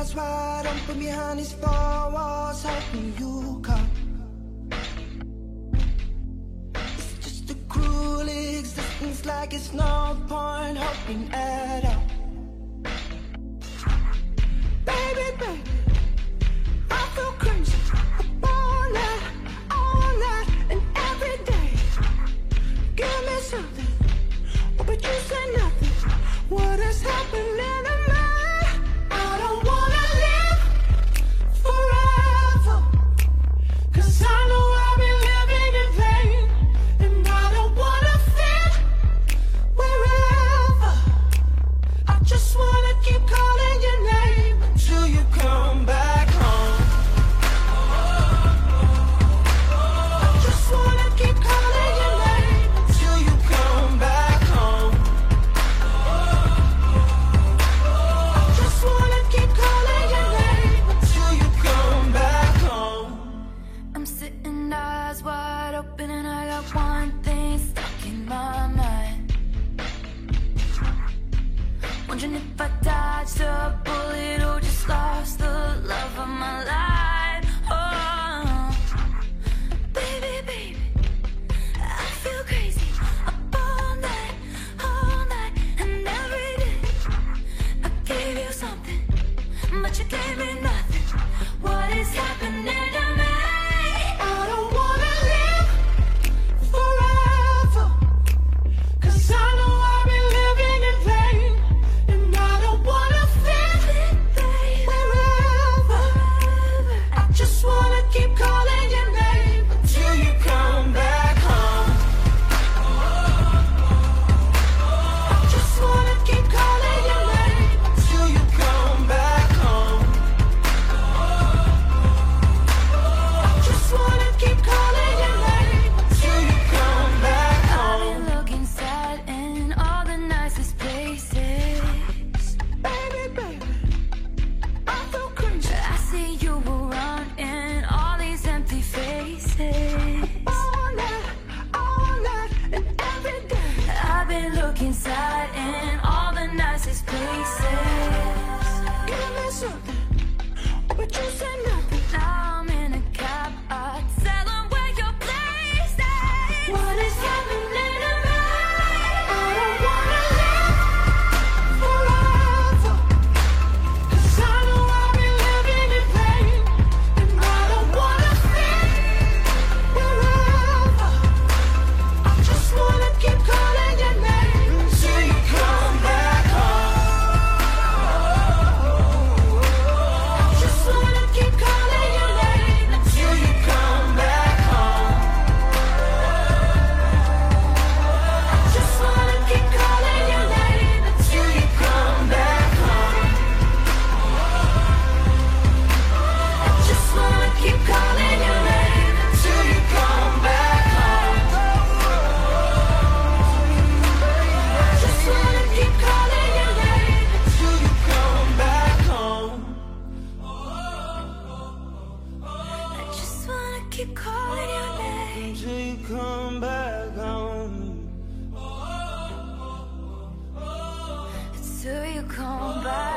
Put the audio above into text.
eyes wide open behind these four walls, hoping you come. It's just a cruel existence, like it's no point hoping at all. Baby, baby, I feel crazy all night and every day. Give me something, oh, but you say nothing. What is happening to me? I don't wanna live forever, 'cause I know I've been living in vain. And I don't wanna fit wherever. I just wanna keep calling your name until you come back home. I just wanna keep calling your name until you come back home. I just wanna keep calling your name until you come back home. I'm sitting eyes wide open and I got one thing stuck in my mind. Wondering if I dodged a bullet or just lost the love of my life. Oh, baby, baby, I feel crazy up all night and every day. I gave you something, but you gave me nothing. What is happening to me? I don't wanna live forever, 'cause I know I've been living in vain. And I don't wanna fit wherever. I just wanna keep calling your name until you come back home. I just wanna keep calling your name until you come back home. I just wanna keep calling your name until you come back I've home. been looking sad in all the nicest places. Baby, baby, I feel crazy I see you around in all these empty faces. all night and every day. I've been looking sad in all the nicest places. Give me something, oh, but you say nothing. Now I'm in a cab, I tell 'em where your place is. What is happening to me? I don't wanna live forever, 'cause I know I've been living in vain. And I don't wanna fit wherever. I just wanna keep calling your name until you come back home. I just wanna keep calling your name until you come back home. I just wanna keep calling your name until you come back home. I just wanna keep calling your name until you come back home. I just wanna keep calling your name until you come back home. I just wanna keep calling your name. Until you come back home. Till you come back.